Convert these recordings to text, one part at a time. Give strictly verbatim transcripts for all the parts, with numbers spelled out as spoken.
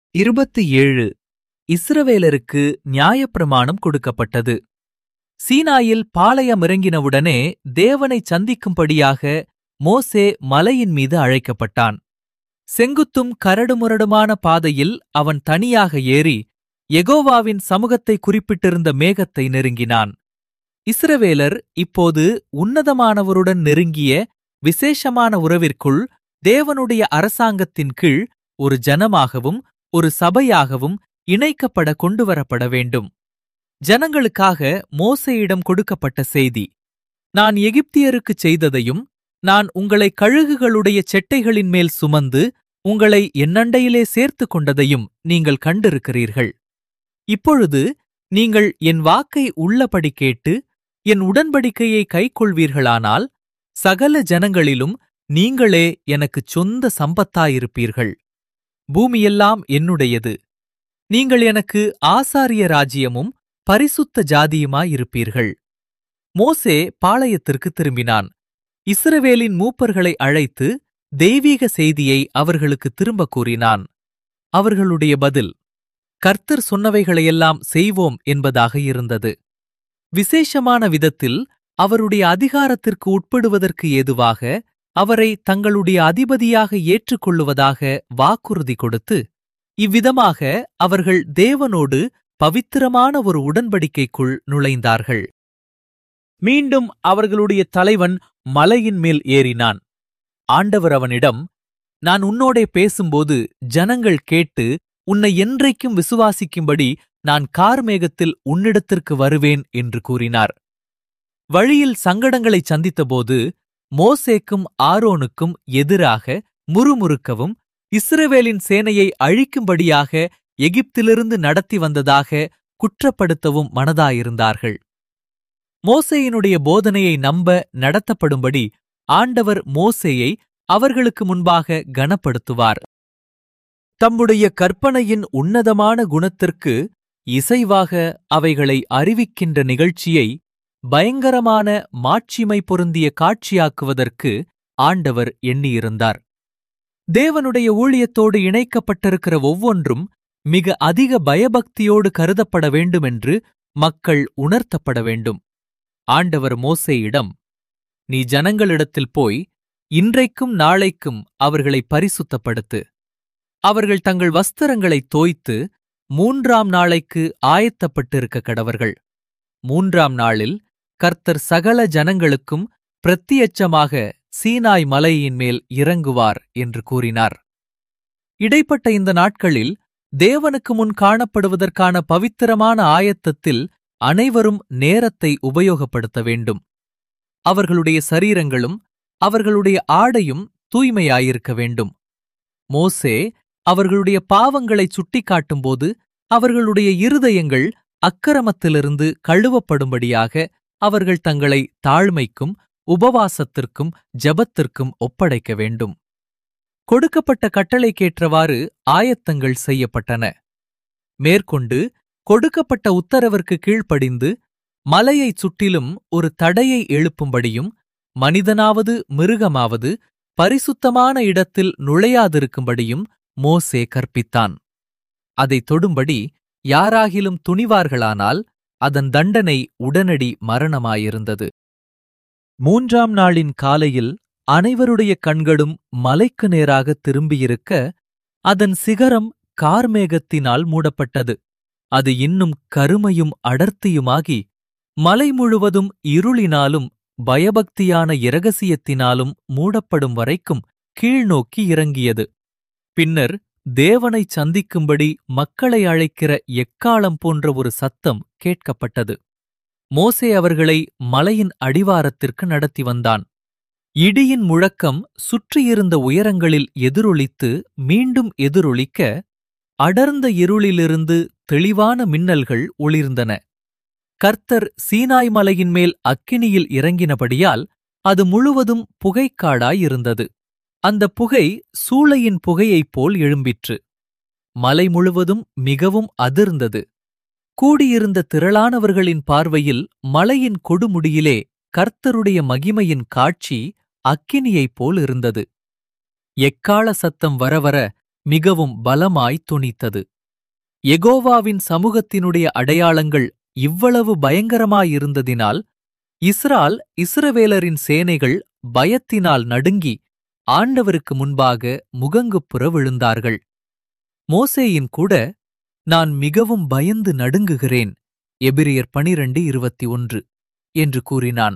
இருபத்து ஏழு இஸ்ரவேலருக்கு நியாயப்பிரமாணம் கொடுக்கப்பட்டது. சீனாயில் பாளையமிறங்கினவுடனே தேவனைச் சந்திக்கும்படியாக மோசே மலையின் மீது அழைக்கப்பட்டான். செங்குத்தும் கரடுமுரடுமான பாதையில் அவன் தனியாக ஏறி யெகோவாவின் சமூகத்தை குறிப்பிட்டிருந்த மேகத்தை நெருங்கினான். இஸ்ரவேலர் இப்போது உன்னதமானவருடன் நெருங்கிய விசேஷமான உறவிற்குள் தேவனுடைய அரசாங்கத்தின் கீழ் ஒரு ஜனமாகவும் ஒரு சபையாகவும் இணைக்கப்பட கொண்டுவரப்பட வேண்டும். ஜனங்களுக்காக மோசேயிடம் கொடுக்கப்பட்ட செய்தி: நான் எகிப்தியருக்குச் செய்ததையும் நான் உங்களை கழுகுகளுடைய செட்டைகளின் மேல் சுமந்து உங்களை என்னண்டையிலே சேர்த்துக் கொண்டதையும் நீங்கள் கண்டிருக்கிறீர்கள். இப்பொழுது நீங்கள் என் வாக்கை உள்ளபடி கேட்டு என் உடன்படிக்கையை கைக்கொள்வீர்களானால் சகல ஜனங்களிலும் நீங்களே எனக்குச் சொந்த சம்பத்தாயிருப்பீர்கள். பூமியெல்லாம் என்னுடையது. நீங்கள் எனக்கு ஆசாரிய ராஜ்யமும் பரிசுத்த ஜாதியுமாயிருப்பீர்கள். மோசே பாளையத்திற்கு திரும்பினான். இஸ்ரவேலின் மூப்பர்களை அழைத்து தெய்வீக செய்தியை அவர்களுக்கு திரும்பக் கூறினான். அவர்களுடைய பதில் கர்த்தர் சொன்னவைகளையெல்லாம் செய்வோம் என்பதாக இருந்தது. விசேஷமான விதத்தில் அவருடைய அதிகாரத்திற்கு உட்படுவதற்கு ஏதுவாக அவரை தங்களுடைய அதிபதியாக ஏற்றுக்கொள்ளுவதாக வாக்குறுதி கொடுத்து, இவ்விதமாக அவர்கள் தேவனோடு பவித்திரமான ஒரு உடன்படிக்கைக்குள் நுழைந்தார்கள். மீண்டும் அவர்களுடைய தலைவன் மலையின் மேல் ஏறினான். ஆண்டவர் அவனிடம், நான் உன்னோடே பேசும்போது ஜனங்கள் கேட்டு உன்னை என்றைக்கும் விசுவாசிக்கும்படி நான் கார்மேகத்தில் உன்னிடத்திற்கு வருவேன் என்று கூறினார். வழியில் சங்கடங்களைச் சந்தித்தபோது மோசேக்கும் ஆரோனுக்கும் எதிராக முறுமுறுக்கவும் இஸ்ரவேலின் சேனையை அழிக்கும்படியாக எகிப்திலிருந்து நடத்தி வந்ததாக குற்றப்படுத்தவும் மனதாயிருந்தார்கள். மோசேயினுடைய போதனையை நம்ப நடத்தப்படும்படி ஆண்டவர் மோசேயை அவர்களுக்கு முன்பாக கனப்படுத்துவார். தம்முடைய கற்பனையின் உன்னதமான குணத்திற்கு இசைவாக அவைகளை அறிவிக்கின்ற நிகழ்ச்சியை பயங்கரமான மாட்சிமை பொருந்திய காட்சியாக்குவதற்கு ஆண்டவர் எண்ணியிருந்தார். தேவனுடைய ஊழியத்தோடு இணைக்கப்பட்டிருக்கிற ஒவ்வொன்றும் மிக அதிக பயபக்தியோடு கருதப்பட வேண்டுமென்று மக்கள் உணர்த்தப்பட வேண்டும். ஆண்டவர் மோசேயிடம், நீ ஜனங்களிடத்தில் போய் இன்றைக்கும் நாளைக்கும் அவர்களை பரிசுத்தப்படுத்து. அவர்கள் தங்கள் வஸ்திரங்களைத் தோய்த்து மூன்றாம் நாளைக்கு ஆயத்தப்பட்டிருக்க கடவர்கள். மூன்றாம் நாளில் கர்த்தர் சகல ஜனங்களுக்கும் பிரத்தியட்சமாக சீனாய் மலையின் மேல் இறங்குவார் என்று கூறினார். இடைப்பட்ட இந்த நாட்களில் தேவனுக்கு முன் காணப்படுவதற்கான பவித்திரமான ஆயத்தத்தில் அனைவரும் நேரத்தை உபயோகப்படுத்த வேண்டும். அவர்களுடைய சரீரங்களும் அவர்களுடைய ஆடையும் தூய்மையாயிருக்க வேண்டும். மோசே அவர்களுடைய பாவங்களைச் சுட்டிக்காட்டும்போது அவர்களுடைய இருதயங்கள் அக்கிரமத்திலிருந்து கழுவப்படும்படியாக அவர்கள் தங்களை தாழ்மைக்கும் உபவாசத்திற்கும் ஜெபத்திற்கும் ஒப்படைக்க வேண்டும். கொடுக்கப்பட்ட கட்டளைக்கேற்றவாறு ஆயத்தங்கள் செய்யப்பட்டன. மேற்கொண்டு கொடுக்கப்பட்ட உத்தரவிற்கு கீழ்ப்படிந்து மலையைச் சுற்றிலும் ஒரு தடையை எழுப்பும்படியும் மனிதனாவது மிருகமாவது பரிசுத்தமான இடத்தில் நுழையாதிருக்கும்படியும் மோசே கற்பித்தான். அதைத் தொடும்படி யாராகிலும் துணிவார்களானால் அதன் தண்டனை உடனடி மரணமாயிருந்தது. மூன்றாம் நாளின் காலையில் அனைவருடைய கண்களும் மலைக்கு நேராக திரும்பியிருக்க அதன் சிகரம் கார்மேகத்தினால் மூடப்பட்டது. அது இன்னும் கருமையும் அடர்த்தியுமாகி மலை முழுவதும் இருளினாலும் பயபக்தியான இரகசியத்தினாலும் மூடப்படும் வரைக்கும் கீழ்நோக்கி இறங்கியது. பின்னர் தேவனைச் சந்திக்கும்படி மக்களை அழைக்கிற எக்காளம் போன்ற ஒரு சத்தம் கேட்கப்பட்டது. மோசே அவர்களை மலையின் அடிவாரத்திற்கு நடத்தி வந்தான். இடியின் முழக்கம் சுற்றியிருந்த உயரங்களில் எதிரொலித்து மீண்டும் எதிரொலிக்க அடர்ந்த இருளிலிருந்து தெளிவான மின்னல்கள் ஒளிர்ந்தன. கர்த்தர் சீனாய் மலையின் மேல் அக்கினியில் இறங்கினபடியால் அது முழுவதும் புகைக்காடாயிருந்தது. அந்த புகை சூளையின் புகையைப் போல் எழும்பிற்று. மலை முழுவதும் மிகவும் அதிர்ந்தது. கூடியிருந்த திரளானவர்களின் பார்வையில் மலையின் கொடுமுடியிலே கர்த்தருடைய மகிமையின் காட்சி அக்கினியைப் போல் இருந்தது. எக்காள சத்தம் வரவர மிகவும் பலமாய் தொனித்தது. யெகோவாவின் சமூகத்தினுடைய அடையாளங்கள் இவ்வளவு பயங்கரமாயிருந்ததினால் இஸ்ரால் இஸ்ரவேலரின் சேனைகள் பயத்தினால் நடுங்கி ஆண்டவருக்கு முன்பாக முகங்குப்புற விழுந்தார்கள். மோசேயின் கூட, நான் மிகவும் பயந்து நடுங்குகிறேன், எபிரியர் பனிரண்டு இருபத்தி ஒன்று என்று கூறினான்.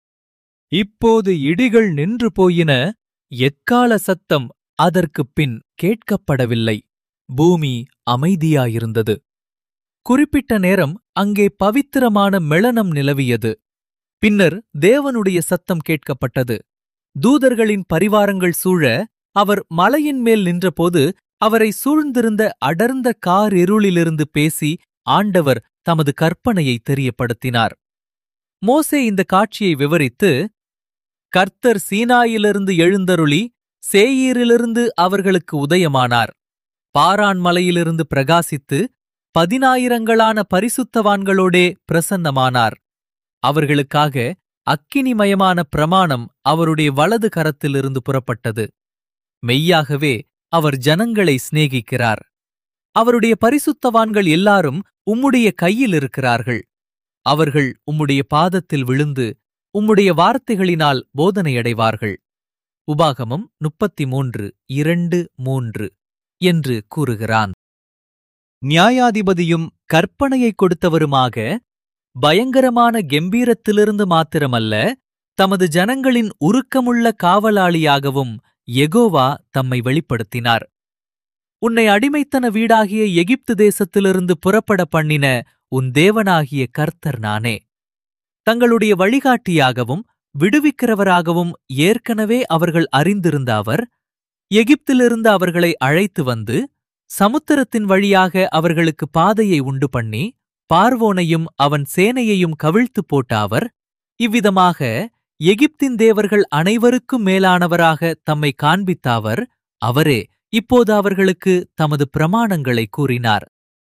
இப்போது இடிகள் நின்று போயின, எக்கால சத்தம் அதற்குப் பின் கேட்கப்படவில்லை. பூமி அமைதியாயிருந்தது. குறிப்பிட்ட நேரம் அங்கே பவித்திரமான மெளனம் நிலவியது. பின்னர் தேவனுடைய சத்தம் கேட்கப்பட்டது. தூதர்களின் பரிவாரங்கள் சூழ அவர் மலையின் மேல் நின்றபோது அவரை சூழ்ந்திருந்த அடர்ந்த காரிருளிலிருந்து பேசி ஆண்டவர் தமது கற்பனையை தெரியப்படுத்தினார். மோசே இந்த காட்சியை விவரித்து, கர்த்தர் சீனாயிலிருந்து எழுந்தருளி சேயீரிலிருந்து அவர்களுக்கு உதயமானார். பாரான் மலையிலிருந்து பிரகாசித்து பதினாயிரங்களான பரிசுத்தவான்களோடே பிரசன்னமானார். அவர்களுக்காக அக்கினிமயமான பிரமாணம் அவருடைய வலது கரத்திலிருந்து புறப்பட்டது. மெய்யாகவே அவர் ஜனங்களை சிநேகிக்கிறார். அவருடைய பரிசுத்தவான்கள் எல்லாரும் உம்முடைய கையில் இருக்கிறார்கள். அவர்கள் உம்முடைய பாதத்தில் விழுந்து உம்முடைய வார்த்தைகளினால் போதனையடைவார்கள். உபாகமம் முப்பத்தி மூன்று இரண்டு மூன்று என்று கூறுகிறான். நியாயாதிபதியும் கற்பனையைக் கொடுத்தவருமாக பயங்கரமான கெம்பீரத்திலிருந்து மாத்திரமல்ல, தமது ஜனங்களின் உருக்கமுள்ள காவலாளியாகவும் யெகோவா தம்மை வெளிப்படுத்தினார். உன்னை அடிமைத்தன வீடாகிய எகிப்து தேசத்திலிருந்து புறப்பட பண்ணின உன் தேவனாகிய கர்த்தர் நானே. தங்களுடைய வழிகாட்டியாகவும் விடுவிக்கிறவராகவும் ஏற்கனவே அவர்கள் அறிந்திருந்த அவர், எகிப்திலிருந்து அவர்களை அழைத்து வந்து சமுத்திரத்தின் வழியாக அவர்களுக்கு பாதையை உண்டு பண்ணி பார்வோனையும் அவன் சேனையையும் கவிழ்த்துப் போட்ட அவர், இவ்விதமாக எகிப்தின் தேவர்கள் அனைவருக்கும் மேலானவராக தம்மை காண்பித்த அவர், அவரே இப்போது அவர்களுக்கு தமது பிரமாணங்களை கூறினார்.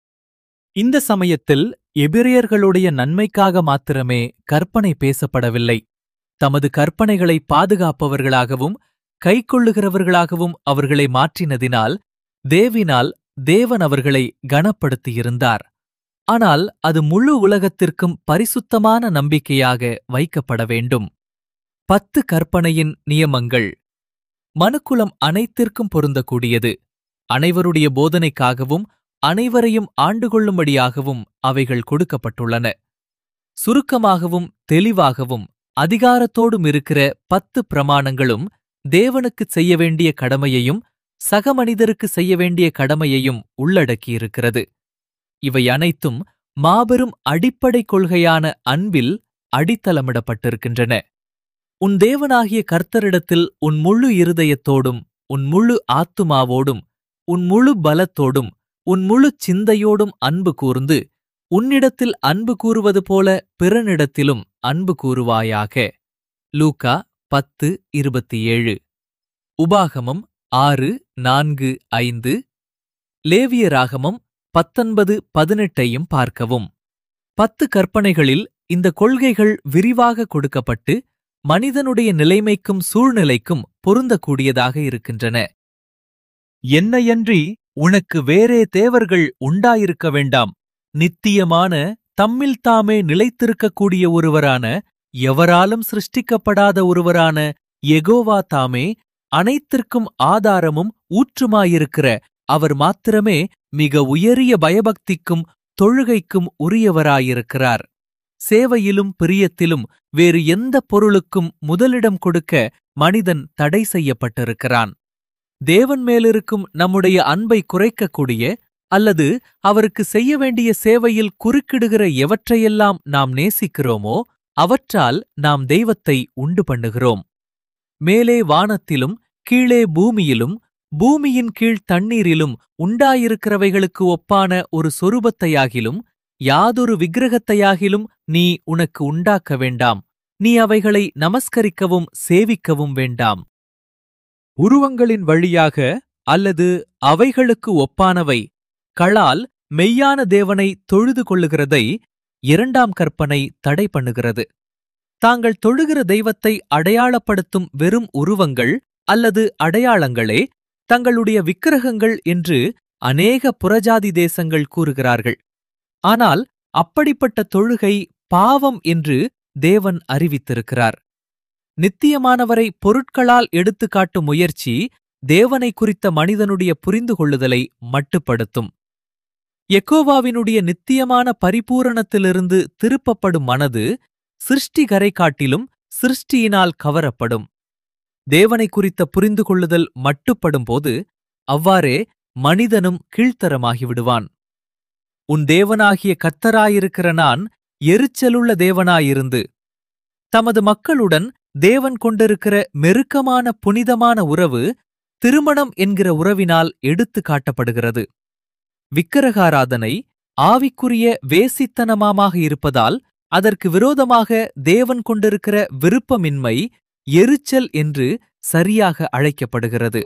இந்த சமயத்தில் எபிரெயர்களுடைய நன்மைக்காக மாத்திரமே கற்பனை பேசப்படவில்லை. தமது கற்பனைகளை பாதுகாப்பவர்களாகவும் கைக்கொள்ளுகிறவர்களாகவும் அவர்களை மாற்றினதினால் தேவினால் தேவன் அவர்களை கனப்படுத்தியிருந்தார். ஆனால் அது முழு உலகத்திற்கும் பரிசுத்தமான நம்பிக்கையாக வைக்கப்பட வேண்டும். பத்து கற்பனையின் நியமங்கள் மனுக்குலம் அனைத்திற்கும் பொருந்தக்கூடியது. அனைவருடைய போதனைக்காகவும் அனைவரையும் ஆண்டுகொள்ளும்படியாகவும் அவைகள் கொடுக்கப்பட்டுள்ளன. சுருக்கமாகவும் தெளிவாகவும் அதிகாரத்தோடும் இருக்கிற பத்து பிரமாணங்களும் தேவனுக்குச் செய்ய வேண்டிய கடமையையும் சக மனிதருக்கு செய்ய வேண்டிய கடமையையும் உள்ளடக்கியிருக்கிறது. இவை அனைத்தும் மாபெரும் அடிப்படை கொள்கையான அன்பில் அடித்தளமிடப்பட்டிருக்கின்றன. உன் தேவனாகிய கர்த்தரிடத்தில் உன் முழு இருதயத்தோடும் உன் முழு ஆத்துமாவோடும் உன் முழு பலத்தோடும் உன் முழு சிந்தையோடும் அன்பு கூர்ந்து உன்னிடத்தில் அன்பு கூறுவது போல பிறனிடத்திலும் அன்பு கூறுவாயாக. லூக்கா பத்து இருபத்தி ஏழு. உபாகமம் ஆறு நான்கு ஐந்து. லேவியராகமம் பத்தொன்பது பதினெட்டையும் பார்க்கவும். பத்து கற்பனைகளில் இந்த கொள்கைகள் விரிவாக கொடுக்கப்பட்டு மனிதனுடைய நிலைமைக்கும் சூழ்நிலைக்கும் பொருந்தக்கூடியதாக இருக்கின்றன. என்னையன்றி உனக்கு வேறே தேவர்கள் உண்டாயிருக்க வேண்டாம். நித்தியமான தம்மில் தாமே நிலைத்திருக்கக்கூடிய ஒருவரான எவராலும் சிருஷ்டிக்கப்படாத ஒருவரான யெகோவா தாமே அனைத்திற்கும் ஆதாரமும் ஊற்றுமாயிருக்கிற அவர் மாத்திரமே மிக உயரிய பயபக்திக்கும் தொழுகைக்கும் உரியவராயிருக்கிறார். சேவையிலும் பிரியத்திலும் வேறு எந்த பொருளுக்கும் முதலிடம் கொடுக்க மனிதன் தடை செய்யப்பட்டிருக்கிறான். தேவன் மேலிருக்கும் நம்முடைய அன்பை குறைக்கக்கூடிய அல்லது அவருக்கு செய்ய வேண்டிய சேவையில் குறுக்கிடுகிற எவற்றையெல்லாம் நாம் நேசிக்கிறோமோ அவற்றால் நாம் தெய்வத்தை உண்டு பண்ணுகிறோம். மேலே வானத்திலும் கீழே பூமியிலும் பூமியின் கீழ் தண்ணீரிலும் உண்டாயிருக்கிறவைகளுக்கு ஒப்பான ஒரு சொரூபத்தையாகிலும் யாதொரு விக்கிரகத்தையாகிலும் நீ உனக்கு உண்டாக்க வேண்டாம். நீ அவைகளை நமஸ்கரிக்கவும் சேவிக்கவும் வேண்டாம். உருவங்களின் வழியாக அல்லது அவைகளுக்கு ஒப்பானவை களால் மெய்யான தேவனை தொழுது கொள்ளுகிறதை இரண்டாம் கற்பனை தடை பண்ணுகிறது. தாங்கள் தொழுகிற தெய்வத்தை அடையாளப்படுத்தும் வெறும் உருவங்கள் அல்லது அடையாளங்களே தங்களுடைய விக்கிரகங்கள் என்று அநேக புறஜாதி தேசங்கள் கூறுகிறார்கள். ஆனால் அப்படிப்பட்ட தொழுகை பாவம் என்று தேவன் அறிவித்திருக்கிறார். நித்தியமானவரை பொருட்களால் எடுத்துக்காட்டும் முயற்சி தேவனை குறித்த மனிதனுடைய புரிந்து கொள்ளுதலை மட்டுப்படுத்தும். யெகோவாவினுடைய நித்தியமான பரிபூரணத்திலிருந்து திருப்பப்படும் மனது சிருஷ்டிகரை காட்டிலும் சிருஷ்டியினால் கவரப்படும். தேவனை குறித்த புரிந்து கொள்ளுதல் மட்டுப்படும்போது அவ்வாறே மனிதனும் கீழ்த்தரமாகிவிடுவான். உன் தேவனாகிய கர்த்தராயிருக்கிற நான் எரிச்சலுள்ள தேவனாயிருந்து தமது மக்களுடன் தேவன் கொண்டிருக்கிற மெருக்கமான புனிதமான உறவு திருமணம் என்கிற உறவினால் எடுத்து காட்டப்படுகிறது. விக்கிரகாராதனை ஆவிக்குரிய வேசித்தனமாமாக இருப்பதால் அதற்கு விரோதமாக தேவன் கொண்டிருக்கிற விருப்பமின்மை எரிச்சல் என்று சரியாக அழைக்கப்படுகிறது.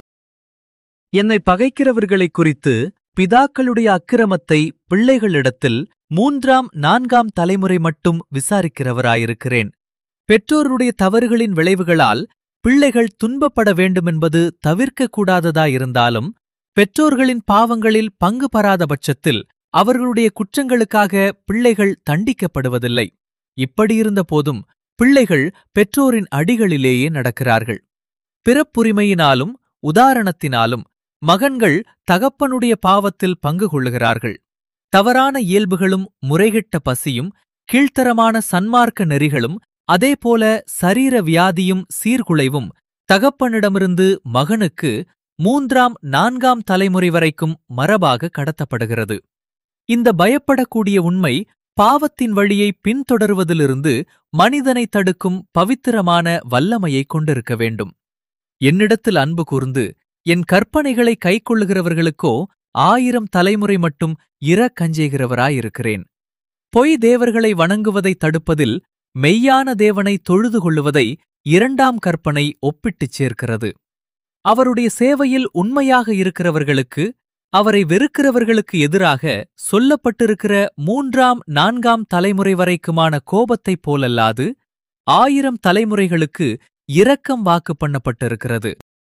என்னை பகைக்கிறவர்களைக் குறித்து பிதாக்களுடைய அக்கிரமத்தை பிள்ளைகளிடத்தில் மூன்றாம் நான்காம் தலைமுறை மட்டும் விசாரிக்கிறவராயிருக்கிறேன். பெற்றோருடைய தவறுகளின் விளைவுகளால் பிள்ளைகள் துன்பப்பட வேண்டுமென்பது தவிர்க்கக்கூடாததாயிருந்தாலும் பெற்றோர்களின் பாவங்களில் பங்கு பெறாத பட்சத்தில் அவர்களுடைய குற்றங்களுக்காக பிள்ளைகள் தண்டிக்கப்படுவதில்லை. இப்படியிருந்த போதும் பிள்ளைகள் பெற்றோரின் அடிகளிலேயே நடக்கிறார்கள். பிறப்புரிமையினாலும் உதாரணத்தினாலும் மகன்கள் தகப்பனுடைய பாவத்தில் பங்கு கொள்ளுகிறார்கள். தவறான இயல்புகளும் முறைகெட்ட பசியும் கீழ்த்தரமான சன்மார்க்க நெறிகளும் அதேபோல சரீர வியாதியும் சீர்குலைவும் தகப்பனிடமிருந்து மகனுக்கு மூன்றாம் நான்காம் தலைமுறை வரைக்கும் மரபாக கடத்தப்படுகிறது. இந்த பயப்படக்கூடிய உண்மை பாவத்தின் வழியை பின்தொடர்வதிலிருந்து மனிதனை தடுக்கும் பவித்திரமான வல்லமையை கொண்டிருக்க வேண்டும். என்னிடத்தில் அன்பு கூர்ந்து என் கற்பனைகளை கைக்கொள்ளுகிறவர்களுக்கோ ஆயிரம் தலைமுறை மட்டும் இரக்கஞ்செய்கிறவராயிருக்கிறேன். பொய் தேவர்களை வணங்குவதை தடுப்பதில் மெய்யான தேவனை தொழுது கொள்ளுவதை இரண்டாம் கற்பனை ஒப்பிட்டுச் சேர்க்கிறது. அவருடைய சேவையில் உண்மையாக இருக்கிறவர்களுக்கு அவரை வெறுக்கிறவர்களுக்கு எதிராக சொல்லப்பட்டிருக்கிற மூன்றாம் நான்காம் தலைமுறை வரைக்குமான கோபத்தைப் போலல்லாது ஆயிரம் தலைமுறைகளுக்கு இரக்கம் வாக்கு பண்ணப்பட்டிருக்கிறது.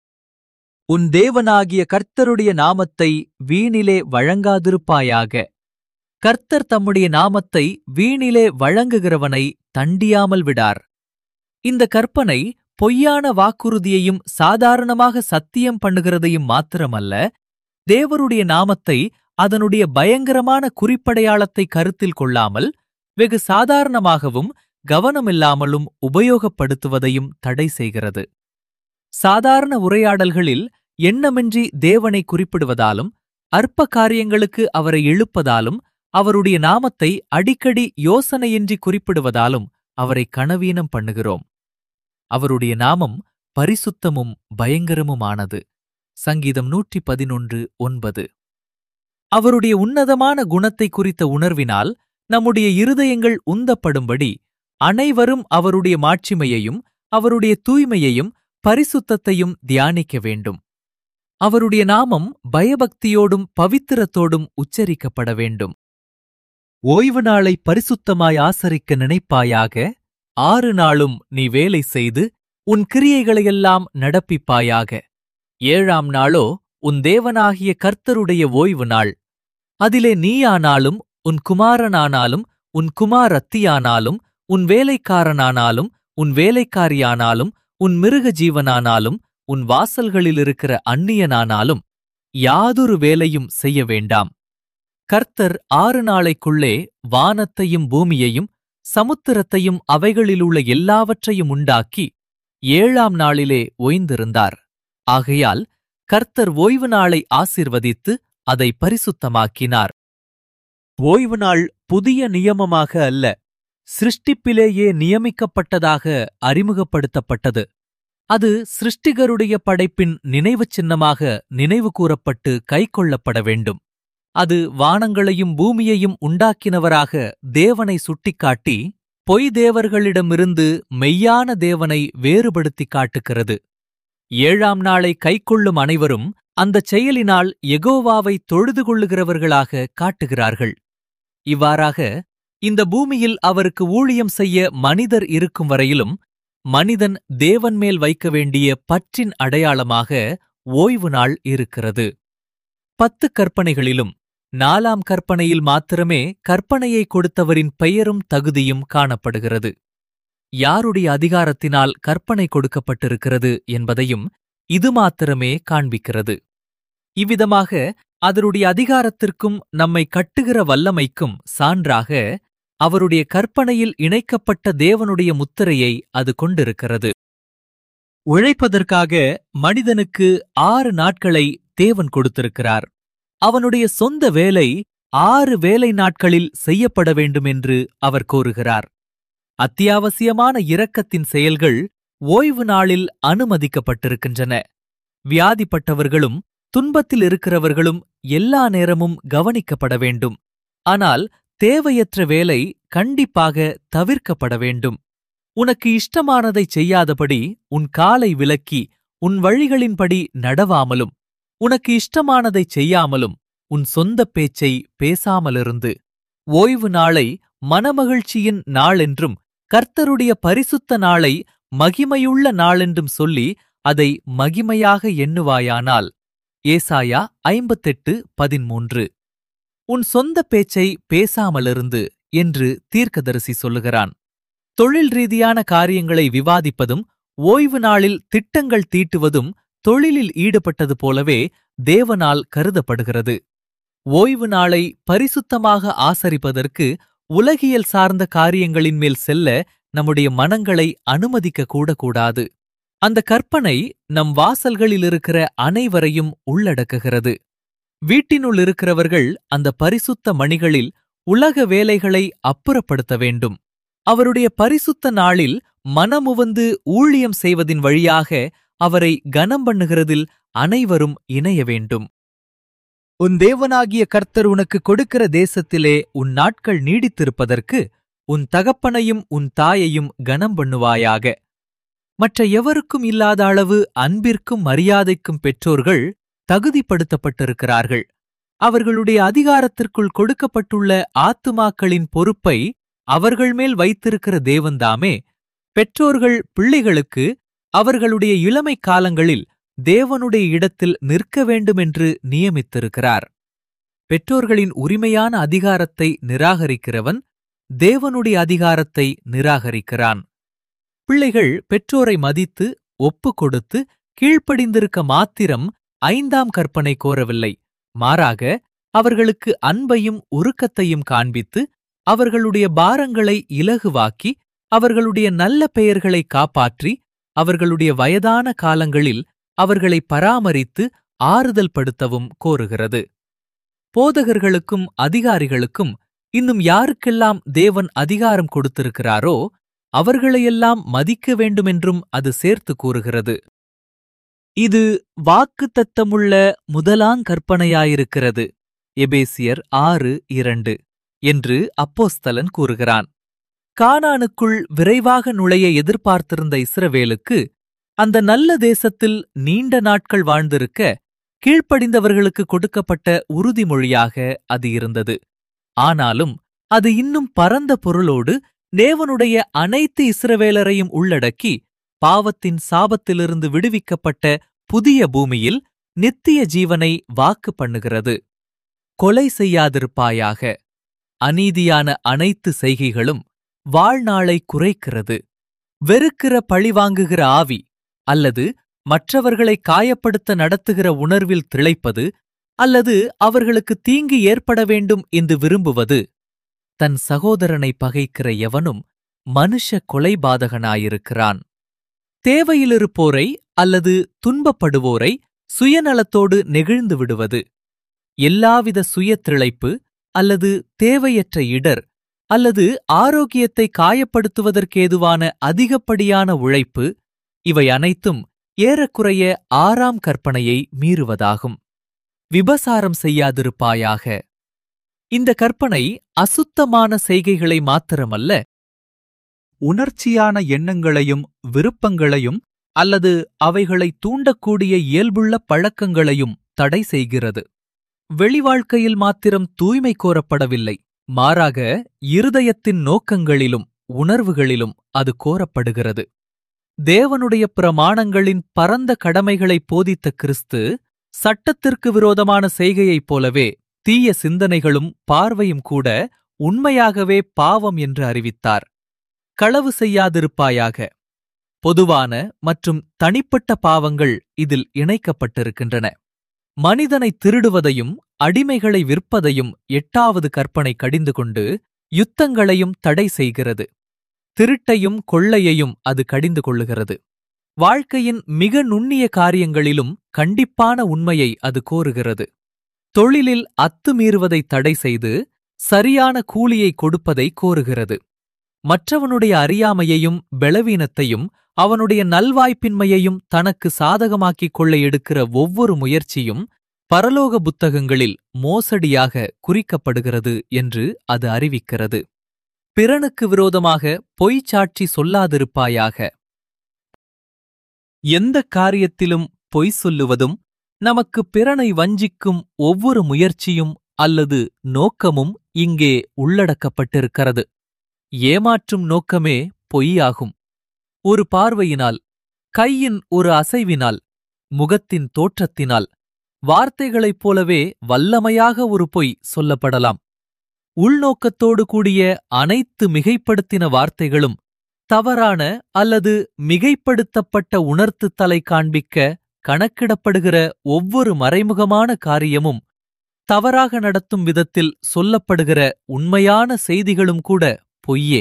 உன் தேவனாகிய கர்த்தருடைய நாமத்தை வீணிலே வழங்காதிருப்பாயாக. கர்த்தர் தம்முடைய நாமத்தை வீணிலே வழங்குகிறவனை தண்டியாமல் விடார். இந்த கற்பனை பொய்யான வாக்குறுதியையும் சாதாரணமாக சத்தியம் பண்ணுகிறதையும் மாத்திரமல்ல, தேவருடைய நாமத்தை அதனுடைய பயங்கரமான குறிப்படையாளத்தை கருத்தில் கொள்ளாமல் வெகு சாதாரணமாகவும் கவனமில்லாமலும் உபயோகப்படுத்துவதையும் தடை செய்கிறது. சாதாரண உரையாடல்களில் எண்ணமின்றி தேவனை குறிப்பிடுவதாலும் அற்ப காரியங்களுக்கு அவரை இழுப்பதாலும் அவருடைய நாமத்தை அடிக்கடி யோசனையின்றி குறிப்பிடுவதாலும் அவரை கனவீனம் பண்ணுகிறோம். அவருடைய நாமம் பரிசுத்தமும் பயங்கரமுமானது. சங்கீதம் நூற்றி பதினொன்று ஒன்பது. அவருடைய உன்னதமான குணத்தை குறித்த உணர்வினால் நம்முடைய இருதயங்கள் உந்தப்படும்படி அனைவரும் அவருடைய மாட்சிமையையும் அவருடைய தூய்மையையும் பரிசுத்தத்தையும் தியானிக்க வேண்டும். அவருடைய நாமம் பயபக்தியோடும் பவித்திரத்தோடும் உச்சரிக்கப்பட வேண்டும். ஓய்வு நாளை பரிசுத்தமாய் ஆசரிக்க நினைப்பாயாக. ஆறு நாளும் நீ வேலை செய்து உன் கிரியைகளையெல்லாம் நடப்பிப்பாயாக. ஏழாம் நாளோ உன் தேவனாகிய கர்த்தருடைய ஓய்வு நாள். அதிலே நீயானாலும் உன் குமாரனானாலும் உன் குமாரத்தியானாலும் உன் வேலைக்காரனானாலும் உன் வேலைக்காரியானாலும் உன் மிருக ஜீவனானாலும் உன் வாசல்களிலிருக்கிற அந்நியனானாலும் யாதொரு வேலையும் செய்ய வேண்டாம். கர்த்தர் ஆறு நாளைக்குள்ளே வானத்தையும் பூமியையும் சமுத்திரத்தையும் அவைகளிலுள்ள எல்லாவற்றையும் உண்டாக்கி ஏழாம் நாளிலே ஓய்ந்திருந்தார். ஆகையால் கர்த்தர் ஓய்வு நாளை ஆசீர்வதித்து அதை பரிசுத்தமாக்கினார். ஓய்வு நாள் புதிய நியமமாக அல்ல, சிருஷ்டிப்பிலேயே நியமிக்கப்பட்டதாக அறிமுகப்படுத்தப்பட்டது. அது சிருஷ்டிகருடைய படைப்பின் நினைவுச் சின்னமாக நினைவு கூறப்பட்டு கைக்கொள்ளப்பட வேண்டும். அது வானங்களையும் பூமியையும் உண்டாக்கினவராக தேவனை சுட்டிக்காட்டி பொய் தேவர்களிடமிருந்து மெய்யான தேவனை வேறுபடுத்திக் காட்டுகிறது. ஏழாம் நாளை கைக்கொள்ளும் அனைவரும் அந்தச் செயலினால் யெகோவாவை தொழுது கொள்ளுகிறவர்களாக காட்டுகிறார்கள். இவ்வாறாக இந்த பூமியில் அவருக்கு ஊழியம் செய்ய மனிதர் இருக்கும் வரையிலும் மனிதன் தேவன் மேல் வைக்க வேண்டிய பற்றின் அடையாளமாக ஓய்வு நாள் இருக்கிறது. பத்து கற்பனைகளிலும் நாலாம் கற்பனையில் மாத்திரமே கற்பனையை கொடுத்தவரின் பெயரும் தகுதியும் காணப்படுகிறது. யாருடைய அதிகாரத்தினால் கற்பனை கொடுக்கப்பட்டிருக்கிறது என்பதையும் இது மாத்திரமே காண்பிக்கிறது. இவ்விதமாக அதனுடைய அதிகாரத்திற்கும் நம்மை கட்டுகிற வல்லமைக்கும் சான்றாக அவருடைய கற்பனையில் இணைக்கப்பட்ட தேவனுடைய முத்திரையை அது கொண்டிருக்கிறது. உழைப்பதற்காக மனிதனுக்கு ஆறு நாட்களை தேவன் கொடுத்திருக்கிறார். அவனுடைய சொந்த வேலை ஆறு வேலை நாட்களில் செய்யப்பட வேண்டும் என்று அவர் கோருகிறார். அத்தியாவசியமான இரக்கத்தின் செயல்கள் ஓய்வு நாளில் அனுமதிக்கப்பட்டிருக்கின்றன. வியாதிப்பட்டவர்களும் துன்பத்தில் இருக்கிறவர்களும் எல்லா நேரமும் கவனிக்கப்பட வேண்டும். ஆனால் தேவையற்ற வேலை கண்டிப்பாக தவிர்க்கப்பட வேண்டும். உனக்கு இஷ்டமானதைச் செய்யாதபடி உன் காலை விலக்கி உன் வழிகளின்படி நடவாமலும், உனக்கு இஷ்டமானதைச் செய்யாமலும் உன் சொந்தப் பேச்சை பேசாமலிருந்து ஓய்வு நாளை மனமகிழ்ச்சியின் நாளென்றும் கர்த்தருடைய பரிசுத்த நாளை மகிமையுள்ள நாளென்றும் சொல்லி அதை மகிமையாக எண்ணுவாயானால். ஏசாயா ஐம்பத்தெட்டு பதிமூன்று. உன் சொந்த பேச்சை பேசாமலிருந்து என்று தீர்க்கதரிசி சொல்லுகிறான். தொழில் ரீதியான காரியங்களை விவாதிப்பதும் ஓய்வு நாளில் திட்டங்கள் தீட்டுவதும் தொழிலில் ஈடுபட்டது போலவே தேவனால் கருதப்படுகிறது. ஓய்வு நாளை பரிசுத்தமாக ஆசரிப்பதற்கு உலகியல் சார்ந்த காரியங்களின் மேல் செல்ல நம்முடைய மனங்களை அனுமதிக்க கூட கூடாது. அந்த கற்பனை நம் வாசல்களில் இருக்கிற அனைவரையும் உள்ளடக்குகிறது. வீட்டினுள் இருக்கிறவர்கள் அந்த பரிசுத்த மணிகளில் உலக வேலைகளை அப்புறப்படுத்த வேண்டும். அவருடைய பரிசுத்த நாளில் மனமுவந்து ஊழியம் செய்வதின் வழியாக அவரை கனம் பண்ணுகிறதில் அனைவரும் இணைய வேண்டும். உன் தேவனாகிய கர்த்தர் உனக்கு கொடுக்கிற தேசத்திலே உன் நாட்கள் நீடித்திருப்பதற்கு உன் தகப்பனையும் உன் தாயையும் கனம் பண்ணுவாயாக. மற்ற எவருக்கும் இல்லாத அளவு அன்பிற்கும் மரியாதைக்கும் பெற்றோர்கள் தகுதிப்படுத்தப்பட்டிருக்கிறார்கள். அவர்களுடைய அதிகாரத்திற்குள் கொடுக்கப்பட்டுள்ள ஆத்துமாக்களின் பொறுப்பை அவர்கள் மேல் வைத்திருக்கிற தேவன்தாமே பெற்றோர்கள் பிள்ளைகளுக்கு அவர்களுடைய இளமை காலங்களில் தேவனுடைய இடத்தில் நிற்க வேண்டுமென்று நியமித்திருக்கிறார். பெற்றோர்களின் உரிமையான அதிகாரத்தை நிராகரிக்கிறவன் தேவனுடைய அதிகாரத்தை நிராகரிக்கிறான். பிள்ளைகள் பெற்றோரை மதித்து ஒப்பு கொடுத்து கீழ்ப்படிந்திருக்க மாத்திரம் ஐந்தாம் கற்பனை கோரவில்லை. மாறாக அவர்களுக்கு அன்பையும் உருக்கத்தையும் காண்பித்து அவர்களுடைய பாரங்களை இலகுவாக்கி அவர்களுடைய நல்ல பெயர்களை காப்பாற்றி அவர்களுடைய வயதான காலங்களில் அவர்களை பராமரித்து ஆறுதல் படுத்தவும் கோருகிறது. போதகர்களுக்கும் அதிகாரிகளுக்கும் இன்னும் யாருக்கெல்லாம் தேவன் அதிகாரம் கொடுத்திருக்கிறாரோ அவர்களையெல்லாம் மதிக்க வேண்டுமென்றும் அது சேர்த்து கூறுகிறது. இது வாக்குத்தத்தமுள்ள முதலாங் கற்பனையாயிருக்கிறது. எபேசியர் ஆறு இரண்டு என்று அப்போஸ்தலன் கூறுகிறான். கானானுக்குள் விரைவாக நுழைய எதிர்பார்த்திருந்த இஸ்ரவேலுக்கு அந்த நல்ல தேசத்தில் நீண்ட நாட்கள் வாழ்ந்திருக்க கீழ்ப்படிந்தவர்களுக்கு கொடுக்கப்பட்ட உறுதிமொழியாக அது இருந்தது. ஆனாலும் அது இன்னும் பரந்த பொருளோடு தேவனுடைய அனைத்து இஸ்ரவேலரையும் உள்ளடக்கி பாவத்தின் சாபத்திலிருந்து விடுவிக்கப்பட்ட புதிய பூமியில் நித்திய ஜீவனை வாக்கு பண்ணுகிறது. கொலை செய்யாதிருப்பாயாக. அநீதியான அனைத்து செய்கைகளும் வாழ்நாளை குறைக்கிறது. வெறுக்கிற பழிவாங்குகிற ஆவி அல்லது மற்றவர்களை காயப்படுத்த நடத்துகிற உணர்வில் திளைப்பது அல்லது அவர்களுக்கு தீங்கு ஏற்பட வேண்டும் என்று விரும்புவது. தன் சகோதரனை பகைக்கிற எவனும் மனுஷ கொலைபாதகனாயிருக்கிறான். தேவையிலிருப்போரை அல்லது துன்பப்படுவோரை சுயநலத்தோடு நெகிழ்ந்து விடுவது. எல்லாவித சுய திளைப்பு அல்லது தேவையற்ற இடர் அல்லது ஆரோக்கியத்தை காயப்படுத்துவதற்கேதுவான அதிகப்படியான உழைப்பு, இவை அனைத்தும் ஏறக்குறைய ஆறாம் கற்பனையை மீறுவதாகும். விபசாரம் செய்யாதிருப்பாயாக. இந்த கற்பனை அசுத்தமான செய்கைகளை மாத்திரமல்ல, உணர்ச்சியான எண்ணங்களையும் விருப்பங்களையும் அல்லது அவைகளை தூண்டக்கூடிய இயல்புள்ள பழக்கங்களையும் தடை செய்கிறது. வெளிவாழ்க்கையில் மாத்திரம் தூய்மை கோரப்படவில்லை, மாறாக இருதயத்தின் நோக்கங்களிலும் உணர்வுகளிலும் அது கோரப்படுகிறது. தேவனுடைய பிரமாணங்களின் பரந்த கடமைகளை போதித்த கிறிஸ்து சட்டத்திற்கு விரோதமான செய்கையைப் போலவே தீய சிந்தனைகளும் பார்வையும் கூட உண்மையாகவே பாவம் என்று அறிவித்தார். களவு செய்யாதிருப்பாயாக. பொதுவான மற்றும் தனிப்பட்ட பாவங்கள் இதில் இணைக்கப்பட்டிருக்கின்றன. மனிதனை திருடுவதையும் அடிமைகளை விற்பதையும் எட்டாவது கற்பனை கடிந்து கொண்டு யுத்தங்களையும் தடை செய்கிறது. திருட்டையும் கொள்ளையையும் அது கடிந்து கொள்ளுகிறது. வாழ்க்கையின் மிக நுண்ணிய காரியங்களிலும் கண்டிப்பான உண்மையை அது கோருகிறது. தொழிலில் அத்துமீறுவதை தடை செய்து சரியான கூலியை கொடுப்பதை கோருகிறது. மற்றவனுடைய அறியாமையையும் பலவீனத்தையும் அவனுடைய நல்வாய்ப்பின்மையையும் தனக்கு சாதகமாக்கிக் கொள்ள எடுக்கிற ஒவ்வொரு முயற்சியும் பரலோக புத்தகங்களில் மோசடியாக குறிக்கப்படுகிறது என்று அது அறிவிக்கிறது. பிறனுக்கு விரோதமாக பொய்ச் சாட்சி சொல்லாதிருப்பாயாக. எந்த காரியத்திலும் பொய் சொல்லுவதும் நமக்கு பிறனை வஞ்சிக்கும் ஒவ்வொரு முயற்சியும் அல்லது நோக்கமும் இங்கே உள்ளடக்கப்பட்டிருக்கிறது. ஏமாற்றும் நோக்கமே பொய்யாகும். ஒரு பார்வையினால், கையின் ஒரு அசைவினால், முகத்தின் தோற்றத்தினால், வார்த்தைகளைப் போலவே வல்லமையாக ஒரு பொய் சொல்லப்படலாம். உள்நோக்கத்தோடு கூடிய அனைத்து மிகைப்படுத்தின வார்த்தைகளும் தவறான அல்லது மிகைப்படுத்தப்பட்ட உணர்த்துத்தலை காண்பிக்க கணக்கிடப்படுகிற ஒவ்வொரு மறைமுகமான காரியமும் தவறாக நடத்தும் விதத்தில் சொல்லப்படுகிற உண்மையான செய்திகளும் கூட பொய்யே.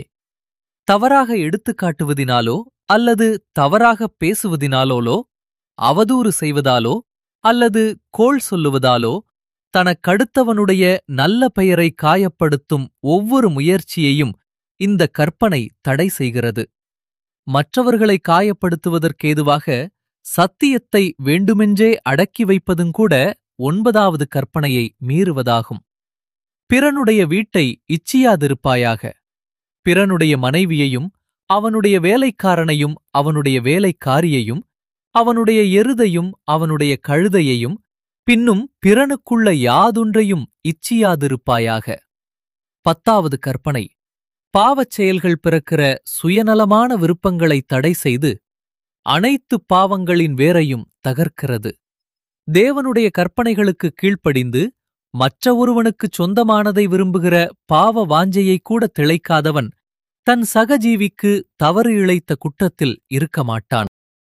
தவறாக எடுத்துக்காட்டுவதினாலோ அல்லது தவறாகப் பேசுவதினாலோலோ, அவதூறு செய்வதாலோ அல்லது கோள் சொல்லுவதாலோ தனக்கடுத்தவனுடைய நல்ல பெயரை காயப்படுத்தும் ஒவ்வொரு முயற்சியையும் இந்த கற்பனை தடை செய்கிறது. மற்றவர்களை காயப்படுத்துவதற்கேதுவாக சத்தியத்தை வேண்டுமென்றே அடக்கி வைப்பதுங்கூட ஒன்பதாவது கற்பனையை மீறுவதாகும். பிறனுடைய வீட்டை இச்சியாதிருப்பாயாக. பிறனுடைய மனைவியையும் அவனுடைய வேலைக்காரனையும் அவனுடைய வேலைக்காரியையும் அவனுடைய எருதையும் அவனுடைய கழுதையையும் பின்னும் பிறனுக்குள்ள யாதொன்றையும் இச்சியாதிருப்பாயாக. பத்தாவது கற்பனை பாவச் செயல்கள் பிறக்கிற சுயநலமான விருப்பங்களை தடை செய்து அனைத்து பாவங்களின் வேரையும் தகர்க்கிறது. தேவனுடைய கற்பனைகளுக்கு கீழ்ப்படிந்து மற்ற ஒருவனுக்குச் சொந்தமானதை விரும்புகிற பாவ வாஞ்சையைக் கூட திளைக்காதவன் தன் சகஜீவிக்கு தவறு இழைத்த குற்றத்தில் இருக்க மாட்டான்.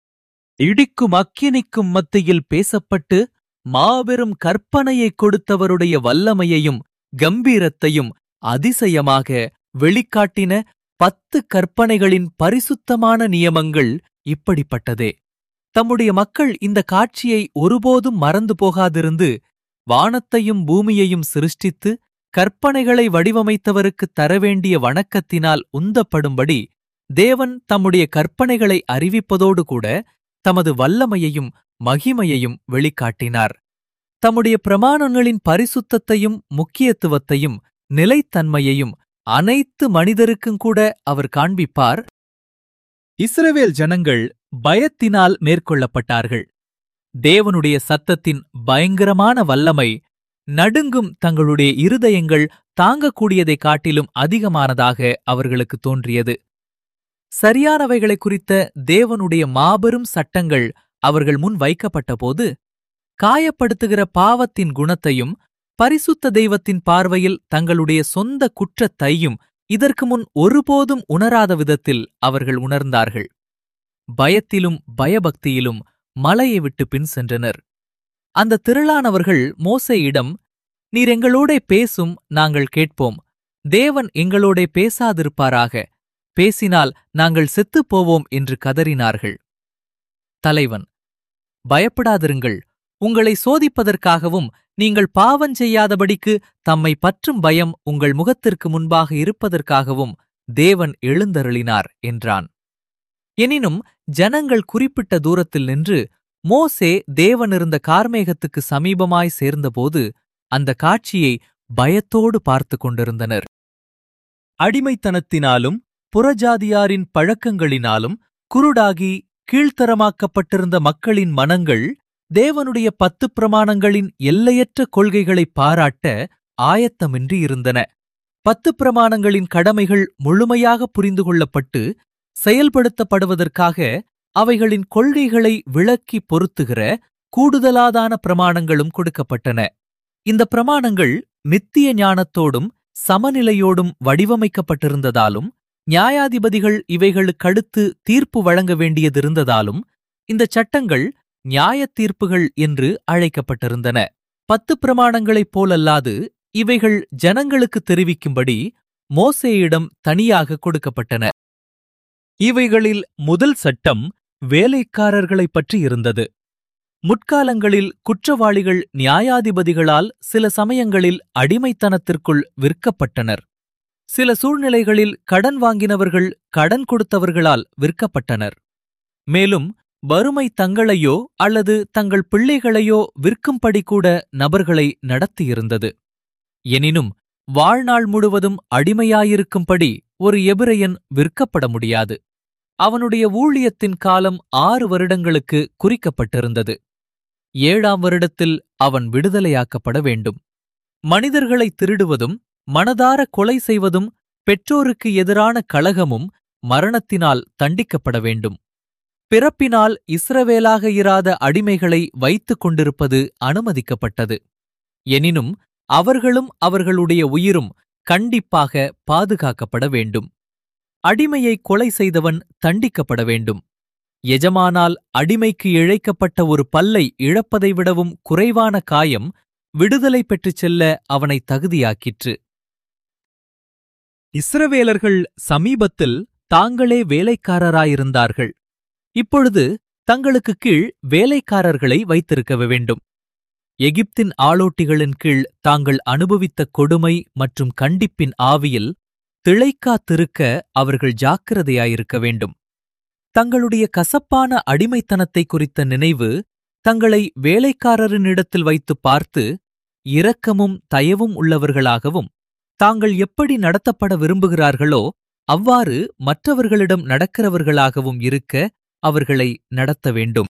இடிக்கும் அக்கினிக்கும் மத்தியில் பேசப்பட்டு மாபெரும் கற்பனையைக் கொடுத்தவருடைய வல்லமையையும் கம்பீரத்தையும் அதிசயமாக வெளிக்காட்டின பத்து கற்பனைகளின் பரிசுத்தமான நியமங்கள் இப்படிப்பட்டதே. தம்முடைய மக்கள் இந்த காட்சியை ஒருபோதும் மறந்து போகாதிருந்து வானத்தையும் பூமியையும் சிருஷ்டித்து கற்பனைகளை வடிவமைத்தவருக்குத் தரவேண்டிய வணக்கத்தினால் உந்தப்படும்படி தேவன் தம்முடைய கற்பனைகளை அறிவிப்பதோடு கூட தமது வல்லமையையும் மகிமையையும் வெளிக்காட்டினார். தம்முடைய பிரமாணங்களின் பரிசுத்தத்தையும் முக்கியத்துவத்தையும் நிலைத்தன்மையையும் அனைத்து மனிதருக்குங்கூட அவர் காண்பிப்பார். இஸ்ரவேல் ஜனங்கள் பயத்தினால் மேற்கொள்ளப்பட்டார்கள். தேவனுடைய சத்தத்தின் பயங்கரமான வல்லமை நடுங்கும் தங்களுடைய இருதயங்கள் தாங்கக்கூடியதைக் காட்டிலும் அதிகமானதாக அவர்களுக்கு தோன்றியது. சரியானவைகளை குறித்த தேவனுடைய மாபெரும் சட்டங்கள் அவர்கள் முன் வைக்கப்பட்டபோது காயப்படுத்துகிற பாவத்தின் குணத்தையும் பரிசுத்த தெய்வத்தின் பார்வையில் தங்களுடைய சொந்த குற்றத்தையும் இதற்கு முன் ஒருபோதும் உணராத விதத்தில் அவர்கள் உணர்ந்தார்கள். பயத்திலும் பயபக்தியிலும் மலையை விட்டு பின் சென்றனர். அந்த திரளானவர்கள் மோசேயிடம், நீர் எங்களோடே பேசும், நாங்கள் கேட்போம். தேவன் எங்களோடே பேசாதிருப்பாராக. பேசினால் நாங்கள் செத்துப் போவோம் என்று கதறினார்கள். தலைவன், பயப்படாதிருங்கள். உங்களை சோதிப்பதற்காகவும் நீங்கள் பாவஞ்செய்யாதபடிக்கு தம்மை பற்றும் பயம் உங்கள் முகத்திற்கு முன்பாக இருப்பதற்காகவும் தேவன் எழுந்தருளினார் என்றான். எனினும் ஜனங்கள் குறிப்பிட்ட தூரத்தில் நின்று மோசே தேவன் இருந்த கார்மேகத்துக்கு சமீபமாய் சேர்ந்தபோது அந்த காட்சியை பயத்தோடு பார்த்து கொண்டிருந்தனர். அடிமைத்தனத்தினாலும் புறஜாதியாரின் பழக்கங்களினாலும் குருடாகி கீழ்த்தரமாக்கப்பட்டிருந்த மக்களின் மனங்கள் தேவனுடைய பத்து பிரமாணங்களின் எல்லையற்ற கொள்கைகளை பாராட்ட ஆயத்தமின்றி இருந்தன. பத்து பிரமாணங்களின் கடமைகள் முழுமையாக புரிந்து கொள்ளப்பட்டு செயல்படுத்தப்படுவதற்காக அவைகளின் கொள்கைகளை விளக்கி பொருத்துகிற கூடுதலாதான பிரமாணங்களும் கொடுக்கப்பட்டன. இந்த பிரமாணங்கள் நித்திய ஞானத்தோடும் சமநிலையோடும் வடிவமைக்கப்பட்டிருந்ததாலும் நியாயாதிபதிகள் இவைகளுக்கடுத்து தீர்ப்பு வழங்க வேண்டியதிருந்ததாலும் இந்த சட்டங்கள் நியாயத் தீர்ப்புகள் என்று அழைக்கப்பட்டிருந்தன. பத்து பிரமாணங்களைப் போலல்லாது இவைகள் ஜனங்களுக்கு தெரிவிக்கும்படி மோசேயிடம் தனியாக கொடுக்கப்பட்டன. இவைகளில் முதல் சட்டம் வேலைக்காரர்களைப் பற்றி இருந்தது. முற்காலங்களில் குற்றவாளிகள் நியாயாதிபதிகளால் சில சமயங்களில் அடிமைத்தனத்திற்குள் விற்கப்பட்டனர். சில சூழ்நிலைகளில் கடன் வாங்கினவர்கள் கடன் கொடுத்தவர்களால் விற்கப்பட்டனர். மேலும் வறுமை தங்களையோ அல்லது தங்கள் பிள்ளைகளையோ விற்கும்படி கூட நபர்களை நடத்தியிருந்தது. எனினும் வாழ்நாள் முழுவதும் அடிமையாயிருக்கும்படி ஒரு எபிரெயன் விற்கப்பட முடியாது. அவனுடைய ஊழியத்தின் காலம் ஆறு வருடங்களுக்கு குறிக்கப்பட்டிருந்தது. ஏழாம் வருடத்தில் அவன் விடுதலையாக்கப்பட வேண்டும். மனிதர்களை திருடுவதும் மனதார கொலை செய்வதும் பெற்றோருக்கு எதிரான கலகமும் மரணத்தினால் தண்டிக்கப்பட வேண்டும். பிறப்பினால் இஸ்ரவேலாக இராத அடிமைகளை வைத்துக் கொண்டிருப்பது அனுமதிக்கப்பட்டது. எனினும் அவர்களும் அவர்களுடைய உயிரும் கண்டிப்பாக பாதுகாக்கப்பட வேண்டும். அடிமையை கொலை செய்தவன் தண்டிக்கப்பட வேண்டும். எஜமானால் அடிமைக்கு இழைக்கப்பட்ட ஒரு பல்லை இழப்பதை விடவும் குறைவான காயம் விடுதலை பெற்றுச் செல்ல அவனை தகுதியாக்கிற்று. இஸ்ரவேலர்கள் சமீபத்தில் தாங்களே வேலைக்காரராயிருந்தார்கள். இப்பொழுது தங்களுக்கு கீழ் வேலைக்காரர்களை வைத்திருக்க வேண்டும். எகிப்தின் ஆளோட்டிகளின் கீழ் தாங்கள் அனுபவித்த கொடுமை மற்றும் கண்டிப்பின் ஆவியில் திளைக்காத்திருக்க அவர்கள் ஜாக்கிரதையாயிருக்க வேண்டும். தங்களுடைய கசப்பான அடிமைத்தனத்தை குறித்த நினைவு தங்களை வேலைக்காரரினிடத்தில் வைத்து பார்த்து இரக்கமும் தயவும் உள்ளவர்களாகவும் தாங்கள் எப்படி நடத்தப்பட விரும்புகிறார்களோ அவ்வாறு மற்றவர்களிடம் நடக்கிறவர்களாகவும் இருக்க அவர்களை நடத்த வேண்டும்.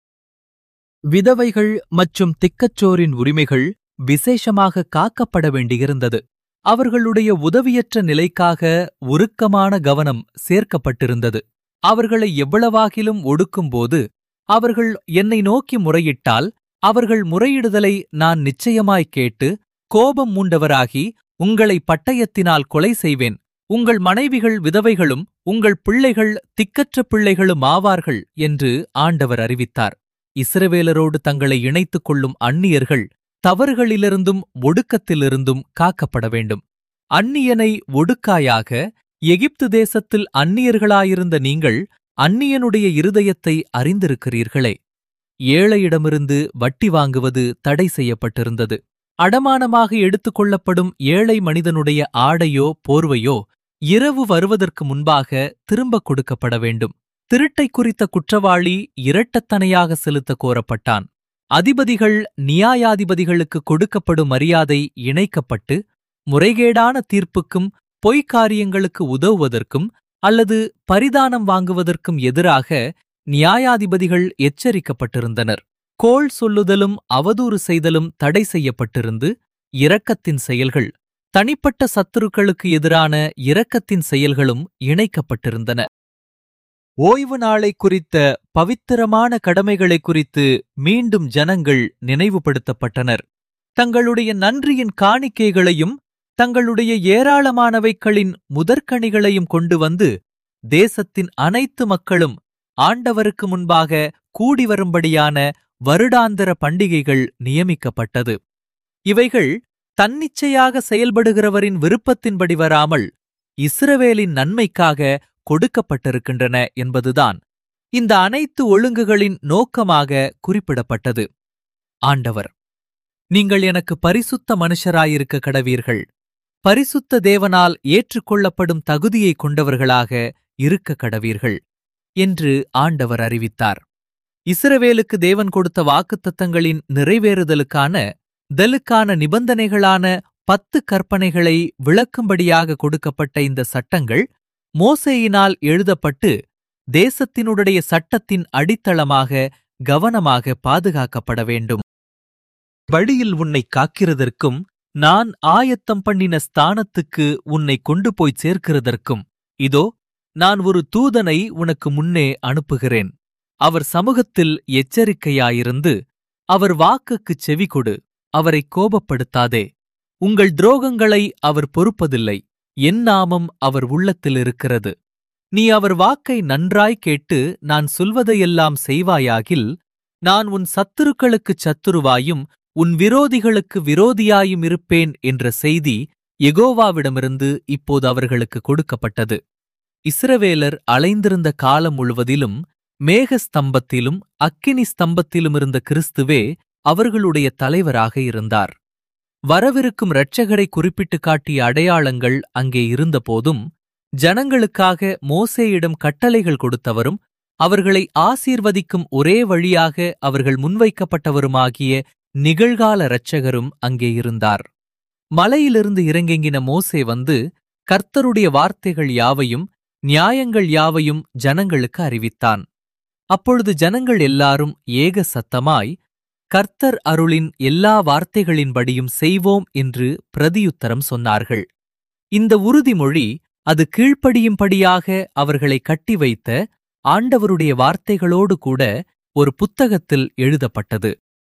விதவைகள் மற்றும் திக்கச்சோரின் உரிமைகள் விசேஷமாக காக்கப்பட வேண்டியிருந்தது. அவர்களுடைய உதவியற்ற நிலைக்காக உருக்கமான கவனம் சேர்க்கப்பட்டிருந்தது. அவர்களை எவ்வளவாகிலும் ஒடுக்கும்போது அவர்கள் என்னை நோக்கி முறையிட்டால் அவர்கள் முறையிடுதலை நான் நிச்சயமாய் கேட்டு கோபம் மூண்டவராகி உங்களை பட்டயத்தினால் கொலை செய்வேன். உங்கள் மனைவிகள் விதவைகளும் உங்கள் பிள்ளைகள் திக்கற்ற பிள்ளைகளும் ஆவார்கள் என்று ஆண்டவர் அறிவித்தார். இஸ்ரவேலரோடு தங்களை இணைத்துக் கொள்ளும் அந்நியர்கள் தவறுகளிலிருந்தும் ஒடுக்கத்திலிருந்தும் காக்கப்பட வேண்டும். அந்நியனை ஒடுக்காயாக. எகிப்து தேசத்தில் அந்நியர்களாயிருந்த நீங்கள் அந்நியனுடைய இருதயத்தை அறிந்திருக்கிறீர்களே. ஏழையிடமிருந்து வட்டி வாங்குவது தடை செய்யப்பட்டிருந்தது. அடமானமாக எடுத்துக் கொள்ளப்படும் ஏழை மனிதனுடைய ஆடையோ போர்வையோ இரவு வருவதற்கு முன்பாக திரும்பக் கொடுக்கப்பட வேண்டும். திருட்டை குறித்த குற்றவாளி இரட்டத்தனையாக செலுத்த கோரப்பட்டான். அதிபதிகள் நியாயாதிபதிகளுக்கு கொடுக்கப்படும் மரியாதை இணைக்கப்பட்டு முறைகேடான தீர்ப்புக்கும் பொய்க்காரியங்களுக்கு உதவுவதற்கும் அல்லது பரிதானம் வாங்குவதற்கும் எதிராக நியாயாதிபதிகள் எச்சரிக்கப்பட்டிருந்தனர். கோள் சொல்லுதலும் அவதூறு செய்தலும் தடை செய்யப்பட்டிருந்து இரக்கத்தின் செயல்கள், தனிப்பட்ட சத்துருக்களுக்கு எதிரான இரக்கத்தின் செயல்களும் இணைக்கப்பட்டிருந்தன. ஓய்வு நாளை குறித்த பவித்திரமான கடமைகளை குறித்து மீண்டும் ஜனங்கள் நினைவுபடுத்தப்பட்டனர். தங்களுடைய நன்றியின் காணிக்கைகளையும் தங்களுடைய ஏராளமானவைகளின் முதற்கனிகளையும் கொண்டு வந்து தேசத்தின் அனைத்து மக்களும் ஆண்டவருக்கு முன்பாக கூடி வரும்படியான வருடாந்திர பண்டிகைகள் நியமிக்கப்பட்டது. இவைகள் தன்னிச்சையாக செயல்படுகிறவரின் விருப்பத்தின்படி வராமல் இஸ்ரவேலின் நன்மைக்காக கொடுக்கப்பட்டிருக்கின்றன என்பதுதான் இந்த அனைத்து ஒழுங்குகளின் நோக்கமாக குறிப்பிடப்பட்டது. ஆண்டவர், நீங்கள் எனக்கு பரிசுத்த மனுஷராயிருக்க கடவீர்கள், பரிசுத்த தேவனால் ஏற்றுக்கொள்ளப்படும் தகுதியை கொண்டவர்களாக இருக்க கடவீர்கள் என்று ஆண்டவர் அறிவித்தார். இஸ்ரவேலுக்கு தேவன் கொடுத்த வாக்குத்தத்தங்களின் நிறைவேறுதலுக்கான தலுக்கான நிபந்தனைகளான பத்து கற்பனைகளை விளக்கும்படியாக கொடுக்கப்பட்ட இந்த சட்டங்கள் மோசேயினால் எழுதப்பட்டு தேசத்தினுடைய சட்டத்தின் அடித்தளமாக கவனமாக பாதுகாக்கப்பட வேண்டும். வழியில் உன்னை காக்கிறதற்கும் நான் ஆயத்தம் பண்ணின ஸ்தானத்துக்கு உன்னை கொண்டு போய் சேர்க்கிறதற்கும் இதோ நான் ஒரு தூதனை உனக்கு முன்னே அனுப்புகிறேன். அவர் சமூகத்தில் எச்சரிக்கையாயிருந்து அவர் வாக்குக்குச் செவிகொடு. அவரைக் கோபப்படுத்தாதே. உங்கள் துரோகங்களை அவர் பொறுப்பதில்லை. என் நாமம் அவர் உள்ளத்தில் இருக்கிறது. நீ அவர் வாக்கை நன்றாய் கேட்டு நான் சொல்வதையெல்லாம் செய்வாயாகில், நான் உன் சத்துருக்களுக்குச் சத்துருவாயும் உன் விரோதிகளுக்கு விரோதியாயும் இருப்பேன் என்ற செய்தி யெகோவாவிடமிருந்து இப்போது அவர்களுக்கு கொடுக்கப்பட்டது. இஸ்ரவேலர் அலைந்திருந்த காலம் முழுவதிலும் மேக ஸ்தம்பத்திலும் அக்கினி ஸ்தம்பத்திலும் இருந்த கிறிஸ்துவே அவர்களுடைய தலைவராக இருந்தார். வரவிருக்கும் இரட்சகரை குறிப்பிட்டுக் காட்டிய அடையாளங்கள் அங்கே இருந்தபோதும், ஜனங்களுக்காக மோசேயிடம் கட்டளைகள் கொடுத்தவரும் அவர்களை ஆசீர்வதிக்கும் ஒரே வழியாக அவர்கள் முன்வைக்கப்பட்டவருமாகிய நிகழ்கால இரட்சகரும் அங்கே இருந்தார். மலையிலிருந்து இறங்கெங்கின மோசே வந்து கர்த்தருடைய வார்த்தைகள் யாவையும் நியாயங்கள் யாவையும் ஜனங்களுக்கு அறிவித்தான். அப்பொழுது ஜனங்கள் எல்லாரும் ஏக சத்தமாய், கர்த்தர் அருளின் எல்லா வார்த்தைகளின்படியும் செய்வோம் என்று பிரதியுத்தரம் சொன்னார்கள். இந்த உறுதிமொழி அது கீழ்ப்படியும்படியாக அவர்களை கட்டி வைத்த ஆண்டவருடைய வார்த்தைகளோடு கூட ஒரு புத்தகத்தில் எழுதப்பட்டது.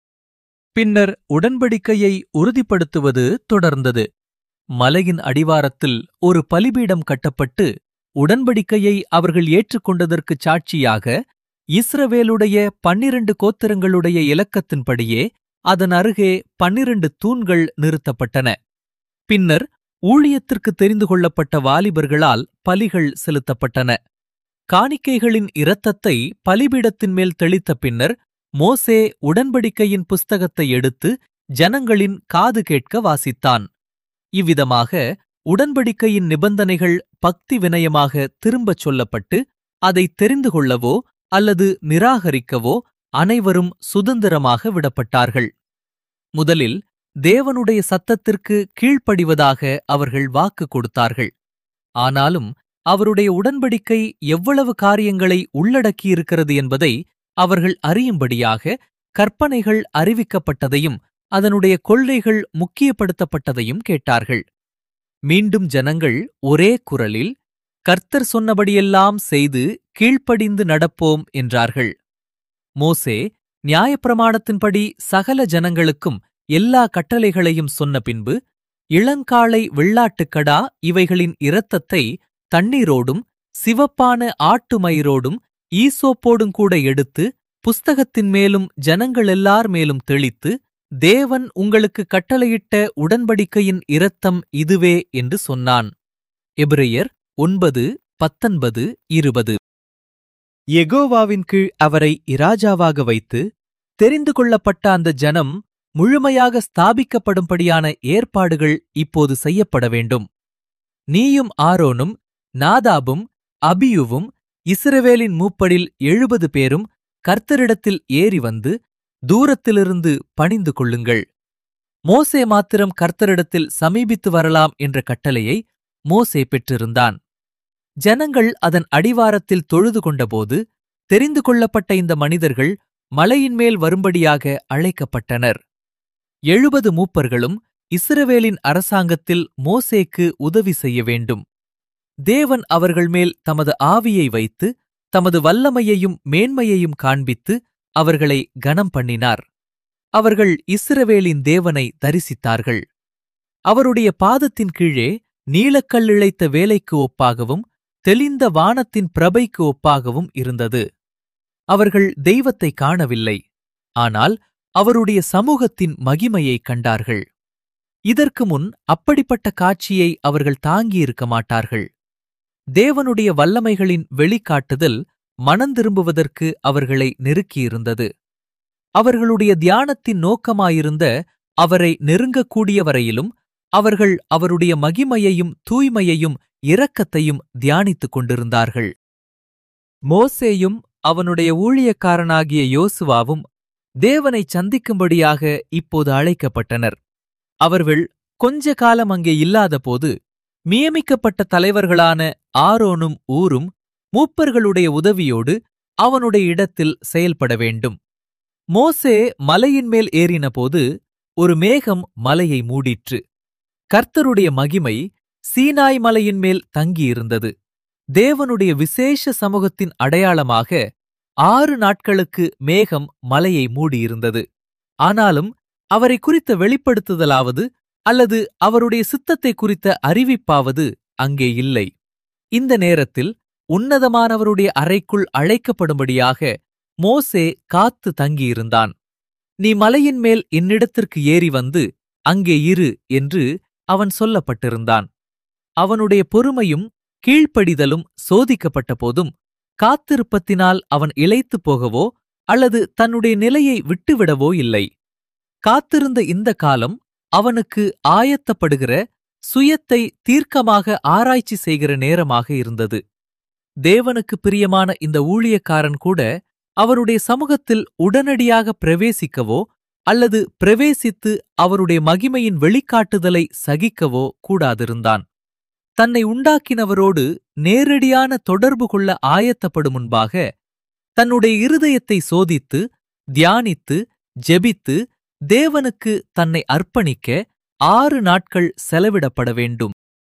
பின்னர் உடன்படிக்கையை உறுதிப்படுத்துவது தொடர்ந்தது. மலையின் அடிவாரத்தில் ஒரு பலிபீடம் கட்டப்பட்டு உடன்படிக்கையை அவர்கள் ஏற்றுக்கொண்டதற்குச் சாட்சியாக இஸ்ரவேலுடைய பன்னிரண்டு கோத்திரங்களுடைய இலக்கத்தின்படியே அதன் அருகே பன்னிரண்டு தூண்கள் நிறுத்தப்பட்டன. பின்னர் ஊழியத்திற்கு தெரிந்து கொள்ளப்பட்ட வாலிபர்களால் பலிகள் செலுத்தப்பட்டன. காணிக்கைகளின் இரத்தத்தை பலிபீடத்தின் மேல் தெளித்த பின்னர் மோசே உடன்படிக்கையின் புஸ்தகத்தை எடுத்து ஜனங்களின் காது கேட்க வாசித்தான். இவ்விதமாக உடன்படிக்கையின் நிபந்தனைகள் பக்தி வினயமாக திரும்பச் சொல்லப்பட்டு அதை தெரிந்து கொள்ளவோ அல்லது நிராகரிக்கவோ அனைவரும் சுதந்திரமாக விடப்பட்டார்கள். முதலில் தேவனுடைய சத்தத்திற்கு கீழ்ப்படிவதாக அவர்கள் வாக்கு கொடுத்தார்கள். ஆனாலும் அவருடைய உடன்படிக்கை எவ்வளவு காரியங்களை உள்ளடக்கியிருக்கிறது என்பதை அவர்கள் அறியும்படியாக கற்பனைகள் அறிவிக்கப்பட்டதையும் அதனுடைய கொள்கைகள் முக்கியப்படுத்தப்பட்டதையும் கேட்டார்கள். மீண்டும் ஜனங்கள் ஒரே குரலில், கர்த்தர் சொன்னபடியெல்லாம் செய்து கீழ்ப்படிந்து நடப்போம் என்றார்கள். மோசே நியாயப்பிரமாணத்தின்படி சகல ஜனங்களுக்கும் எல்லா கட்டளைகளையும் சொன்ன பின்பு, இளங்காளை வெள்ளாட்டுக்கடா இவைகளின் இரத்தத்தை தண்ணீரோடும் சிவப்பான ஆட்டு மயிரோடும் ஈசோப்போடும் கூட எடுத்து புஸ்தகத்தின் மேலும் ஜனங்கள் எல்லார் மேலும் தெளித்து, தேவன் உங்களுக்கு கட்டளையிட்ட உடன்படிக்கையின் இரத்தம் இதுவே என்று சொன்னான். எபிரெயர் ஒன்பது பத்தொன்பது இருபது. யெகோவாவின் கீழ் அவரை இராஜாவாக வைத்து தெரிந்து கொள்ளப்பட்ட அந்த ஜனம் முழுமையாக ஸ்தாபிக்கப்படும்படியான ஏற்பாடுகள் இப்போது செய்யப்பட வேண்டும். நீயும் ஆரோனும் நாதாபும் அபியுவும் இஸ்ரவேலின் மூப்பரில் எழுபது பேரும் கர்த்தரிடத்தில் ஏறி வந்து தூரத்திலிருந்து பணிந்து கொள்ளுங்கள். மோசே மாத்திரம் கர்த்தரிடத்தில் சமீபித்து வரலாம் என்ற கட்டளையை மோசே பெற்றிருந்தான். ஜனங்கள் அதன் அடிவாரத்தில் தொழுது கொண்டபோது தெரிந்து கொள்ளப்பட்ட இந்த மனிதர்கள் மலையின் மேல் வரும்படியாக அழைக்கப்பட்டனர். எழுபது மூப்பர்களும் இஸ்ரவேலின் அரசாங்கத்தில் மோசேக்கு உதவி செய்ய வேண்டும். தேவன் அவர்கள் மேல் தமது ஆவியை வைத்து தமது வல்லமையையும் மேன்மையையும் காண்பித்து அவர்களை கனம் பண்ணினார். அவர்கள் இஸ்ரவேலின் தேவனை தரிசித்தார்கள். அவருடைய பாதத்தின் கீழே நீலக்கல் இழைத்த வேலைக்கு ஒப்பாகவும் தெளிந்த வானத்தின் பிரபைக்கு ஒப்பாகவும் இருந்தது. அவர்கள் தெய்வத்தை காணவில்லை, ஆனால் அவருடைய சமூகத்தின் மகிமையைக் கண்டார்கள். இதற்கு முன் அப்படிப்பட்ட காட்சியை அவர்கள் தாங்கியிருக்க மாட்டார்கள். தேவனுடைய வல்லமைகளின் வெளிக்காட்டுதல் மனந்திரும்புவதற்கு அவர்களை நெருக்கியிருந்தது. அவர்களுடைய தியானத்தின் நோக்கமாயிருந்த அவரை நெருங்கக்கூடிய வரையிலும் அவர்கள் அவருடைய மகிமையையும் தூய்மையையும் இரக்கத்தையும் தியானித்துக் கொண்டிருந்தார்கள். மோசேயும் அவனுடைய ஊழியக்காரனாகிய யோசுவாவும் தேவனை சந்திக்கும்படியாக இப்போது அழைக்கப்பட்டனர். அவர்கள் கொஞ்ச காலம் அங்கே இல்லாதபோது நியமிக்கப்பட்ட தலைவர்களான ஆரோனும் ஊரும் மூப்பர்களுடைய உதவியோடு அவனுடைய இடத்தில் செயல்பட வேண்டும். மோசே மலையின் மேல் ஏறினபோது ஒரு மேகம் மலையை மூடிற்று. கர்த்தருடைய மகிமை சீனாய் மலையின் மேல் தங்கியிருந்தது. தேவனுடைய விசேஷ சமூகத்தின் அடையாளமாக ஆறு நாட்களுக்கு மேகம் மலையை மூடியிருந்தது. ஆனாலும் அவரை குறித்த வெளிப்படுத்துதலாவது அல்லது அவருடைய சித்தத்தை குறித்த அறிவிப்பாவது அங்கே இல்லை. இந்த நேரத்தில் உன்னதமானவருடைய அறைக்குள் அழைக்கப்படும்படியாக மோசே காத்து தங்கியிருந்தான். நீ மலையின் மேல் என்னிடத்திற்கு ஏறி வந்து அங்கே இரு என்று அவன் சொல்லப்பட்டிருந்தான். அவனுடைய பொறுமையும் கீழ்ப்படிதலும் சோதிக்கப்பட்ட போதும் காத்திருப்பத்தினால் அவன் இளைத்துப் போகவோ அல்லது தன்னுடைய நிலையை விட்டுவிடவோ இல்லை. காத்திருந்த இந்த காலம் அவனுக்கு ஆயத்தப்படுகிற, சுயத்தை தீர்க்கமாக ஆராய்ச்சி செய்கிற நேரமாக இருந்தது. தேவனுக்கு பிரியமான இந்த ஊழியக்காரன் கூட அவருடைய சமூகத்தில் உடனடியாக பிரவேசிக்கவோ அல்லது பிரவேசித்து அவருடைய மகிமையின் வெளிக்காட்டுதலை சகிக்கவோ கூடாதிருந்தான். தன்னை உண்டாக்கினவரோடு நேரடியான தொடர்பு கொள்ள ஆயத்தப்படும் முன்பாக தன்னுடைய இருதயத்தை சோதித்து, தியானித்து, ஜெபித்து, தேவனுக்கு தன்னை அர்ப்பணிக்க ஆறு நாட்கள் செலவிடப்பட வேண்டும்.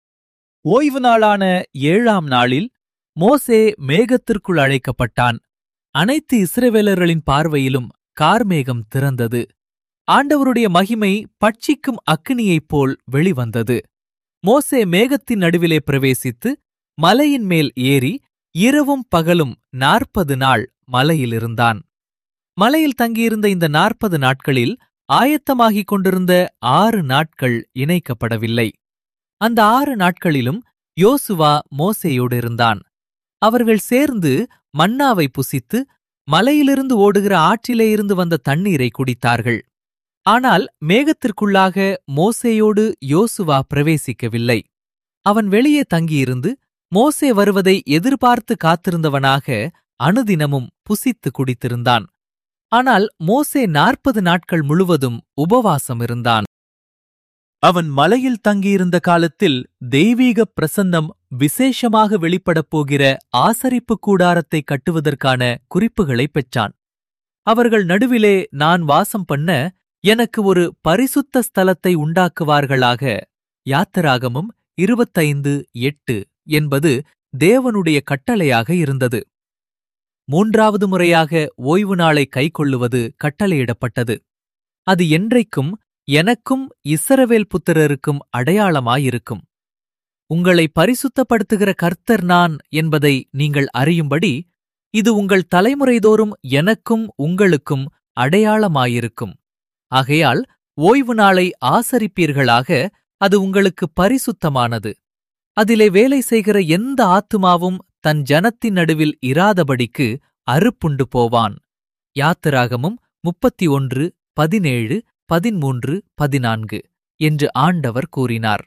ஓய்வு நாளான ஏழாம் நாளில் மோசே மேகத்திற்குள் அழைக்கப்பட்டான். அனைத்து இஸ்ரவேலர்களின் பார்வையிலும் கார்மேகம் திறந்தது. ஆண்டவருடைய மகிமை பட்சிக்கும் அக்கினியைப் போல் வெளிவந்தது. மோசே மேகத்தின் நடுவிலே பிரவேசித்து மலையின் மேல் ஏறி இரவும் பகலும் நாற்பது நாள் மலையிலிருந்தான். மலையில் தங்கியிருந்த இந்த நாற்பது நாட்களில் ஆயத்தமாகிக் கொண்டிருந்த ஆறு நாட்கள் இணைக்கப்படவில்லை. அந்த ஆறு நாட்களிலும் யோசுவா மோசேயோடு இருந்தான். அவர்கள் சேர்ந்து மன்னாவை புசித்து மலையிலிருந்து ஓடுகிற ஆற்றிலே இருந்து வந்த தண்ணீரை குடித்தார்கள். ஆனால் மேகத்திற்குள்ளாக மோசேயோடு யோசுவா பிரவேசிக்கவில்லை. அவன் வெளியே தங்கியிருந்து மோசே வருவதை எதிர்பார்த்து காத்திருந்தவனாக அனுதினமும் புசித்து குடித்திருந்தான். ஆனால் மோசே நாற்பது நாட்கள் முழுவதும் உபவாசம் இருந்தான். அவன் மலையில் தங்கியிருந்த காலத்தில் தெய்வீக பிரசன்னம் விசேஷமாக வெளிப்படப் போகிற ஆசரிப்பு கூடாரத்தை கட்டுவதற்கான குறிப்புகளைப் பெற்றான். அவர்கள் நடுவிலே நான் வாசம் பண்ண எனக்கு ஒரு பரிசுத்த ஸ்தலத்தை உண்டாக்குவார்களாக. யாத்திராகமம் இருபத்தைந்து எட்டு என்பது தேவனுடைய கட்டளையாக இருந்தது. மூன்றாவது முறையாக ஓய்வு நாளை கைக்கொள்ளுவது கட்டளையிடப்பட்டது. அது என்றைக்கும் எனக்கும் இஸ்ரவேல் புத்திரருக்கும் அடையாளமாயிருக்கும். உங்களை பரிசுத்தப்படுத்துகிற கர்த்தர் நான் என்பதை நீங்கள் அறியும்படி இது உங்கள் தலைமுறைதோறும் எனக்கும் உங்களுக்கும் அடையாளமாயிருக்கும். ஆகையால் ஓய்வு நாளை ஆசரிப்பீர்களாக. அது உங்களுக்கு பரிசுத்தமானது. அதிலே வேலை செய்கிற எந்த ஆத்துமாவும் தன் ஜனத்தின் நடுவில் இராதபடிக்கு அறுப்புண்டு போவான். யாத்திராகமும் முப்பத்தி ஒன்று பதினேழு பதிமூன்று பதினான்கு என்று ஆண்டவர் கூறினார்.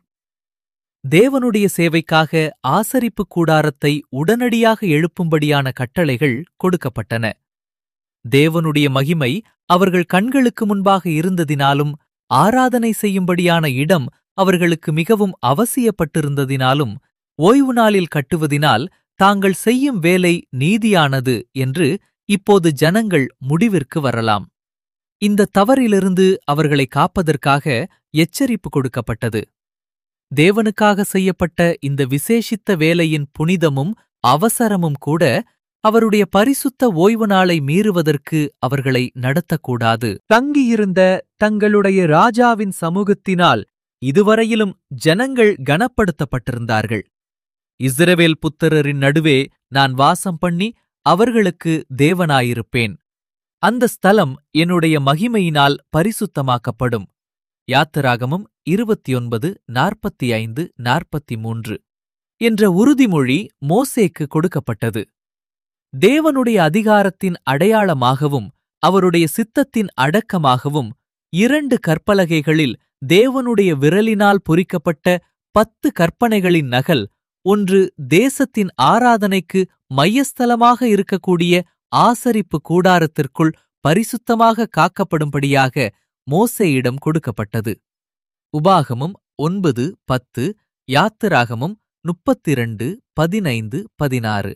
தேவனுடைய சேவைக்காக ஆசரிப்பு கூடாரத்தை உடனடியாக எழுப்பும்படியான கட்டளைகள் கொடுக்கப்பட்டன. தேவனுடைய மகிமை அவர்கள் கண்களுக்கு முன்பாக இருந்ததினாலும் ஆராதனை செய்யும்படியான இடம் அவர்களுக்கு மிகவும் அவசியப்பட்டிருந்ததினாலும் ஓய்வு நாளில் கட்டுவதினால் தாங்கள் செய்யும் வேலை நீதியானது என்று இப்போது ஜனங்கள் முடிவிற்கு வரலாம். இந்த தவறிலிருந்து அவர்களை காப்பதற்காக எச்சரிப்பு கொடுக்கப்பட்டது. தேவனுக்காக செய்யப்பட்ட இந்த விசேஷித்த வேலையின் புனிதமும் அவசரமும் கூட அவருடைய பரிசுத்த ஓய்வு நாளை மீறுவதற்கு அவர்களை நடத்தக்கூடாது. தங்கியிருந்த தங்களுடைய ராஜாவின் சமூகத்தினால் இதுவரையிலும் ஜனங்கள் கனப்படுத்தப்பட்டிருந்தார்கள். இஸ்ரவேல் புத்திரரின் நடுவே நான் வாசம் பண்ணி அவர்களுக்கு தேவனாயிருப்பேன். அந்த ஸ்தலம் என்னுடைய மகிமையினால் பரிசுத்தமாக்கப்படும். யாத்திராகமம் இருபத்தி ஒன்பது நாற்பத்தி ஐந்து நாற்பத்தி மூன்று என்ற உறுதிமொழி மோசேக்கு கொடுக்கப்பட்டது. தேவனுடைய அதிகாரத்தின் அடையாளமாகவும் அவருடைய சித்தத்தின் அடக்கமாகவும் இரண்டு கற்பலகைகளில் தேவனுடைய விரலினால் பொறிக்கப்பட்ட பத்து கற்பனைகளின் நகல் ஒன்று தேசத்தின் ஆராதனைக்கு மையஸ்தலமாக இருக்கக்கூடிய ஆசரிப்பு கூடாரத்திற்குள் பரிசுத்தமாக காக்கப்படும்படியாக மோசேயிடம் கொடுக்கப்பட்டது. உபாகமம் ஒன்பது பத்து, யாத்திராகமம் முப்பத்திரண்டு பதினைந்து பதினாறு.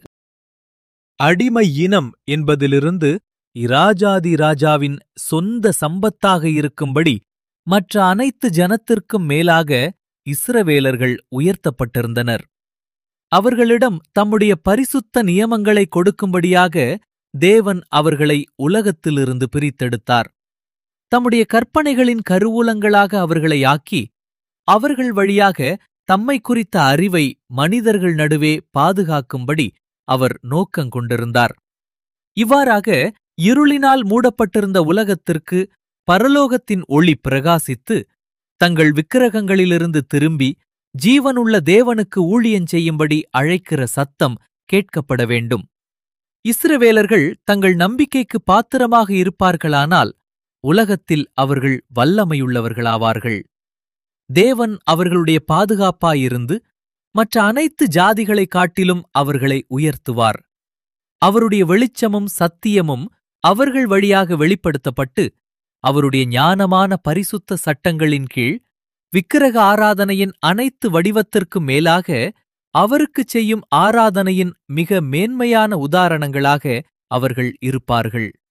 அடிமை இனம் என்பதிலிருந்து இராஜாதி ராஜாவின் சொந்த சம்பத்தாக இருக்கும்படி மற்ற அனைத்து ஜனத்திற்கும் மேலாக இஸ்ரவேலர்கள் உயர்த்தப்பட்டிருந்தனர். அவர்களிடம் தம்முடைய பரிசுத்த நியமங்களை கொடுக்கும்படியாக தேவன் அவர்களை உலகத்திலிருந்து பிரித்தெடுத்தார். தம்முடைய கற்பனைகளின் கருவூலங்களாக அவர்களை ஆக்கி, அவர்கள் வழியாக தம்மை குறித்த அறிவை மனிதர்கள் நடுவே பாதுகாக்கும்படி அவர் நோக்கங்கொண்டிருந்தார். இவ்வாறாக இருளினால் மூடப்பட்டிருந்த உலகத்திற்கு பரலோகத்தின் ஒளி பிரகாசித்து, தங்கள் விக்கிரகங்களிலிருந்து திரும்பி ஜீவனுள்ள தேவனுக்கு ஊழியஞ்செய்யும்படி அழைக்கிற சத்தம் கேட்கப்பட வேண்டும். இஸ்ரவேலர்கள் தங்கள் நம்பிக்கைக்கு பாத்திரமாக இருப்பார்களானால் உலகத்தில் அவர்கள் வல்லமையுள்ளவர்களாவார்கள். தேவன் அவர்களுடைய பாதுகாப்பாயிருந்து மற்ற அனைத்து ஜாதிகளைக் காட்டிலும் அவர்களை உயர்த்துவார். அவருடைய வெளிச்சமும் சத்தியமும் அவர்கள் வழியாக வெளிப்படுத்தப்பட்டு, அவருடைய ஞானமான பரிசுத்த சட்டங்களின் கீழ் விக்கிரக ஆராதனையின் அனைத்து வடிவத்திற்கும் மேலாக அவருக்குச் செய்யும் ஆராதனையின் மிக மேன்மையான உதாரணங்களாக அவர்கள் இருப்பார்கள்.